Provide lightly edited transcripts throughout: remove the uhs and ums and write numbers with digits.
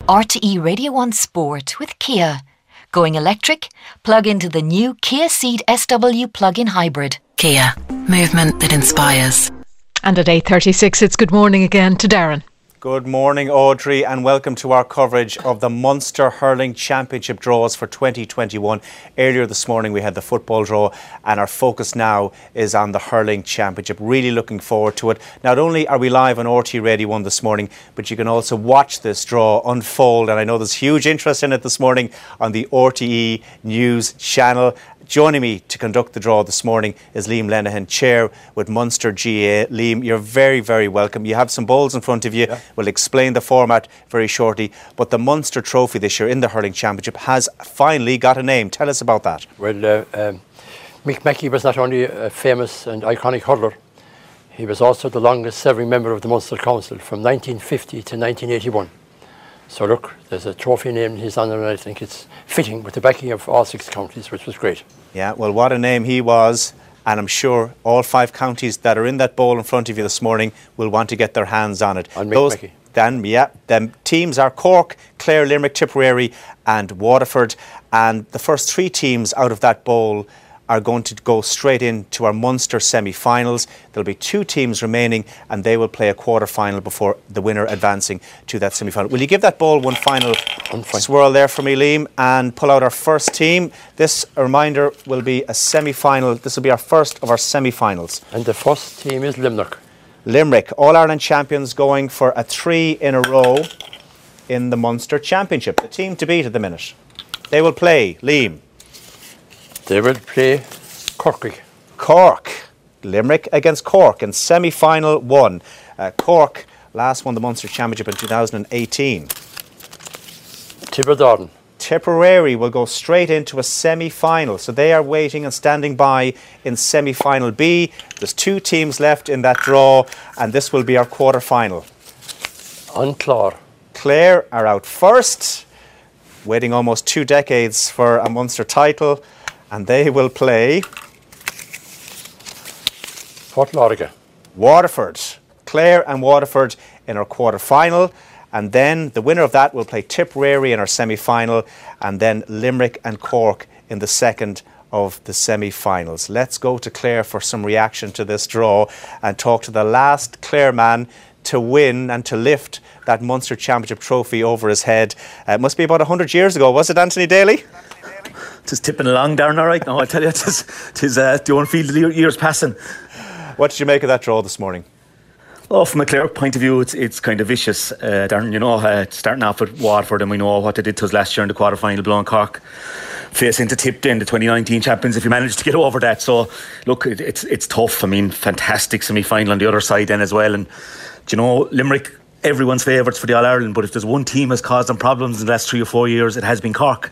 RTE Radio 1 Sport with Kia. Going electric? Plug into the new Kia Ceed SW plug-in hybrid. Kia. Movement that inspires. And at 8:36, it's good morning again to Darren. Good morning, Audrey, and welcome to our coverage of the Munster Hurling Championship draws for 2021. Earlier this morning we had the football draw, and our focus now is on the Hurling Championship. Really looking forward to it. Not only are we live on RTE Radio 1 this morning, but you can also watch this draw unfold, and I know there's huge interest in it this morning on the RTE News channel. Joining me to conduct the draw this morning is Liam Lenihan, Chair with Munster GAA. Liam, you're very, very welcome. You have some bowls in front of you. Yeah. We'll explain the format very shortly. But the Munster Trophy this year in the Hurling Championship has finally got a name. Tell us about that. Well, Mick Mackey was not only a famous and iconic hurler, he was also the longest serving member of the Munster Council from 1950 to 1981. So look, there's a trophy named in his honour, and I think it's fitting with the backing of all 6 counties, which was great. Yeah, well, what a name he was, and I'm sure all 5 counties that are in that bowl in front of you this morning will want to get their hands on it. On Mick Mackey. The teams are Cork, Clare, Limerick, Tipperary and Waterford, and the first 3 teams out of that bowl are going to go straight into our Munster semi-finals. There'll be 2 teams remaining, and they will play a quarter-final before the winner advancing to that semi-final. Will you give that ball one final swirl there for me, Liam, and pull out our first team? This, a reminder, will be a semi-final. This will be our first of our semi-finals. And the first team is Limerick. Limerick, All-Ireland champions, going for a 3 in a row in the Munster Championship. The team to beat at the minute. They will play, Liam. They will play Cork. Limerick against Cork in semi-final 1. Cork last won the Munster Championship in 2018. Tipperary will go straight into a semi-final. So they are waiting and standing by in semi-final B. There's 2 teams left in that draw, and this will be our quarter-final. Clare are out first, waiting almost 2 decades for a Munster title. And they will play Waterford. Clare and Waterford in our quarter-final. And then the winner of that will play Tipperary in our semi-final. And then Limerick and Cork in the second of the semi-finals. Let's go to Clare for some reaction to this draw and talk to the last Clare man to win and to lift that Munster Championship trophy over his head. It must be about 100 years ago, was it, Anthony Daly? Just tipping along, Darren, all right. No, I tell you, don't feel the years passing. What did you make of that draw this morning? Oh, from a Clare point of view, it's kind of vicious, Darren. You know, starting off with Waterford, and we know what they did to us last year in the quarter-final, blowing Cork, facing to Tip then, the 2019 champions, if you managed to get over that. So, look, it's tough. I mean, fantastic semi-final on the other side then as well. And, you know, Limerick, everyone's favourites for the All-Ireland, but if there's one team has caused them problems in the last 3 or 4 years, it has been Cork.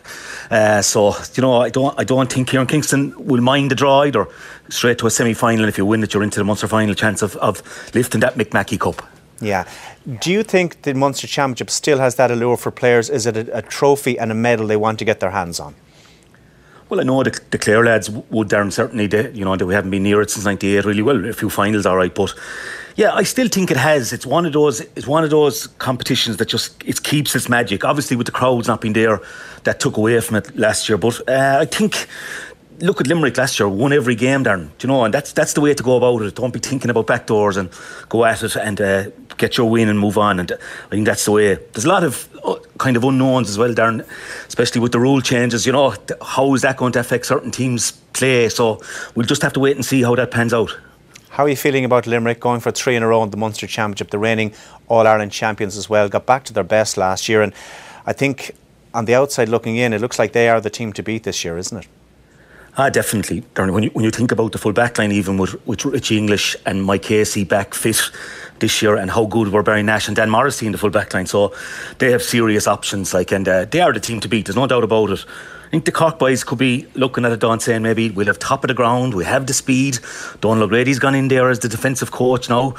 So, you know, I don't think Kieran Kingston will mind the draw either. Straight to a semi-final, and if you win it, you're into the Munster final chance of lifting that Mick Mackey Cup. Yeah. Do you think the Munster Championship still has that allure for players? Is it a trophy and a medal they want to get their hands on? Well, I know the Clare lads would, Darren, certainly. We haven't been near it since '98. Really, well, a few finals, all right, but yeah, I still think it has. It's one of those competitions that just it keeps its magic. Obviously, with the crowds not being there, that took away from it last year. But I think, look at Limerick last year, won every game, Darren. Do you know, and that's the way to go about it. Don't be thinking about backdoors, and go at it and get your win and move on. And I think that's the way. There's a lot of kind of unknowns as well, Darren, especially with the rule changes. You know, how is that going to affect certain teams' play? So we'll just have to wait and see how that pans out. How are you feeling about Limerick going for 3 in a row in the Munster Championship? The reigning All-Ireland champions as well, got back to their best last year, and I think on the outside looking in, it looks like they are the team to beat this year, isn't it? Definitely, Darren. When you think about the full backline, even with Richie English and Mike Casey back fit this year, and how good were Barry Nash and Dan Morrissey in the full backline, so they have serious options. And they are the team to beat. There's no doubt about it. I think the Cork boys could be looking at it, Don, saying maybe we'll have top of the ground, we have the speed. Donal O'Grady's gone in there as the defensive coach now.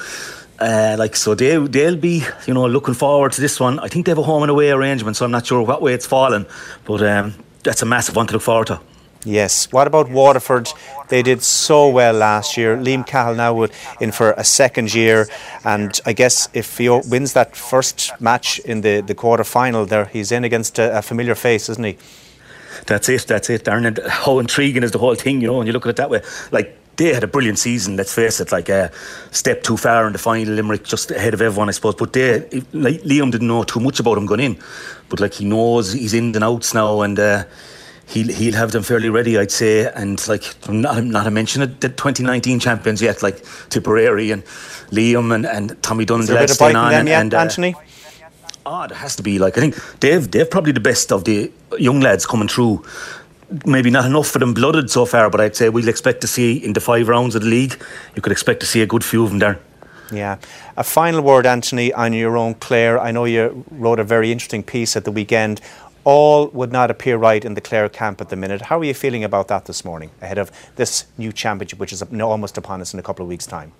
So they'll be, looking forward to this one. I think they have a home and away arrangement, so I'm not sure what way it's fallen, but that's a massive one to look forward to. Yes. What about Waterford? They did so well last year. Liam Cahill now in for a second year, and I guess if he wins that first match in the quarter final, there he's in against a familiar face, isn't he? That's it, Darren. And how intriguing is the whole thing, when you look at it that way. Like, they had a brilliant season, let's face it, like a step too far in the final, Limerick just ahead of everyone, I suppose. But Liam didn't know too much about him going in, but like he knows he's in and outs now, and he'll have them fairly ready, I'd say. And like, not to mention it, the 2019 champions yet, like Tipperary and Liam and Tommy Dunn. Is there a bit of biting them yet, Anthony? There has to be. Like, I think they've probably the best of the young lads coming through. Maybe not enough for them blooded so far, but I'd say we'll expect to see in the 5 rounds of the league, you could expect to see a good few of them there. Yeah. A final word, Anthony, on your own Clare. I know you wrote a very interesting piece at the weekend. All would not appear right in the Clare camp at the minute. How are you feeling about that this morning, ahead of this new championship, which is almost upon us in a couple of weeks' time?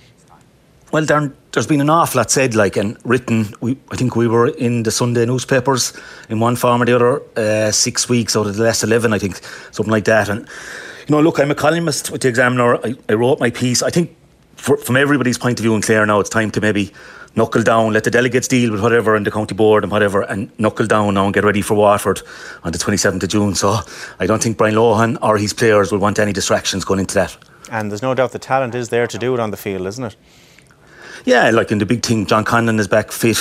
Well, Darren, there's been an awful lot said, like, and written. I think we were in the Sunday newspapers in one form or the other 6 weeks out of the last 11, I think, something like that. And, look, I'm a columnist with the Examiner. I wrote my piece. I think from everybody's point of view in Clare now, it's time to maybe knuckle down, let the delegates deal with whatever and the county board and whatever, and knuckle down now and get ready for Waterford on the 27th of June. So I don't think Brian Lohan or his players will want any distractions going into that. And there's no doubt the talent is there to do it on the field, isn't it? Yeah, like in the big thing, John Conlon is back fit.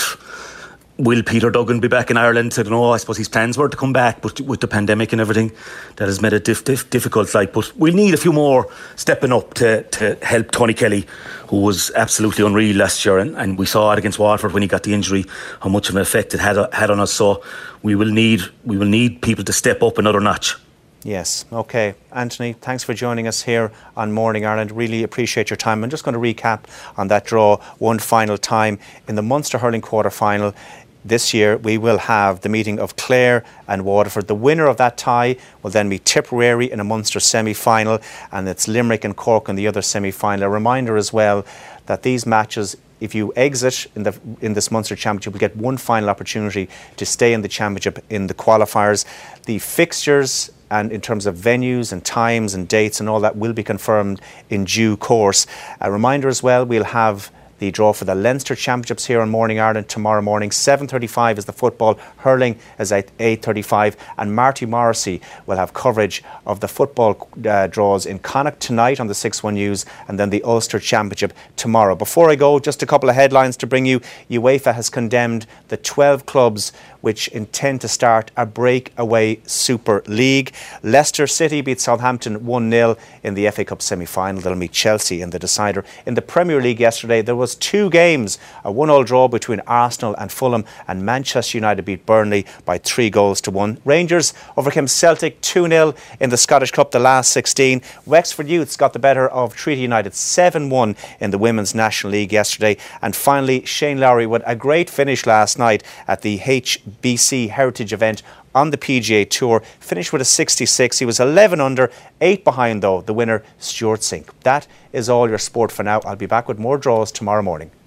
Will Peter Duggan be back in Ireland? I don't know. I suppose his plans were to come back, but with the pandemic and everything, that has made it difficult. Like, but we'll need a few more stepping up to help Tony Kelly, who was absolutely unreal last year, and we saw it against Waterford when he got the injury, how much of an effect it had on us. So we will need people to step up another notch. Yes, OK. Anthony, thanks for joining us here on Morning Ireland. Really appreciate your time. I'm just going to recap on that draw one final time. In the Munster Hurling quarter-final this year, we will have the meeting of Clare and Waterford. The winner of that tie will then be Tipperary in a Munster semi-final, and it's Limerick and Cork in the other semi-final. A reminder as well that these matches, if you exit in this Munster Championship, you get one final opportunity to stay in the championship in the qualifiers. The fixtures and in terms of venues and times and dates and all that will be confirmed in due course. A reminder as well, we'll have the draw for the Leinster Championships here on Morning Ireland tomorrow morning. 7:35 is the football. Hurling is at 8:35, and Marty Morrissey will have coverage of the football draws in Connacht tonight on the 6-1 News, and then the Ulster Championship tomorrow. Before I go, just a couple of headlines to bring you. UEFA has condemned the 12 clubs which intend to start a breakaway Super League. Leicester City beat Southampton 1-0 in the FA Cup semi-final. They'll meet Chelsea in the decider. In the Premier League yesterday, there was 2 games, a 1-1 draw between Arsenal and Fulham, and Manchester United beat Burnley by 3-1. Rangers overcame Celtic 2-0 in the Scottish Cup, the last 16. Wexford Youths got the better of Treaty United 7-1 in the Women's National League yesterday. And finally, Shane Lowry with a great finish last night at the HBC Heritage event on the PGA Tour, finished with a 66. He was 11 under, 8 behind though the winner, Stuart Sink. That is all your sport for now. I'll be back with more draws tomorrow morning.